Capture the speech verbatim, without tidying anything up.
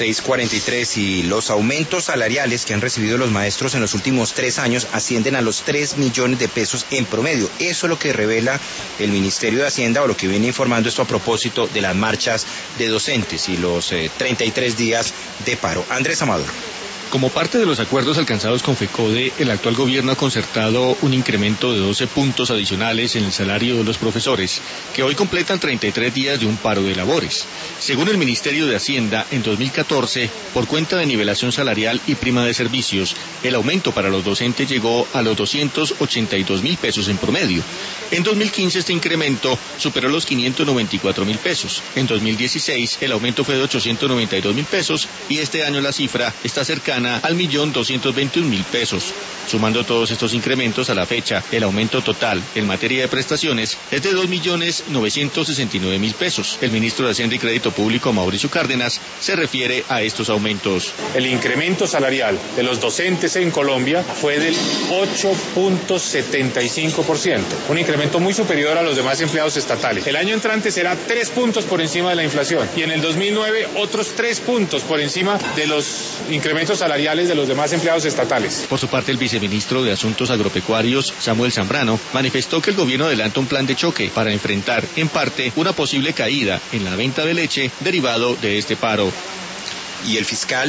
seis cuarenta y tres, y los aumentos salariales que han recibido los maestros en los últimos tres años ascienden a los tres millones de pesos en promedio. Eso es lo que revela el Ministerio de Hacienda, o lo que viene informando esto a propósito de las marchas de docentes y los eh, treinta y tres días de paro. Andrés Amador. Como parte de los acuerdos alcanzados con FECODE, el actual gobierno ha concertado un incremento de doce puntos adicionales en el salario de los profesores, que hoy completan treinta y tres días de un paro de labores. Según el Ministerio de Hacienda, en dos mil catorce, por cuenta de nivelación salarial y prima de servicios, el aumento para los docentes llegó a los doscientos ochenta y dos mil pesos en promedio. En dos mil quince este incremento superó los quinientos noventa y cuatro mil pesos. En dos mil dieciséis el aumento fue de ochocientos noventa y dos mil pesos y este año la cifra está cercana al millón doscientos veintiún mil pesos. Sumando todos estos incrementos a la fecha, el aumento total en materia de prestaciones es de dos millones novecientos sesenta y nueve mil pesos. El ministro de Hacienda y Crédito Público, Mauricio Cárdenas, se refiere a estos aumentos. El incremento salarial de los docentes en Colombia fue del ocho punto setenta y cinco por ciento, un incremento muy superior a los demás empleados estatales. El año entrante será tres puntos por encima de la inflación y en el dos mil nueve otros tres puntos por encima de los incrementos salariales de los demás empleados estatales. Por su parte, el viceministro de Asuntos Agropecuarios, Samuel Zambrano, manifestó que el gobierno adelanta un plan de choque para enfrentar, en parte, una posible caída en la venta de leche derivado de este paro. Y el fiscal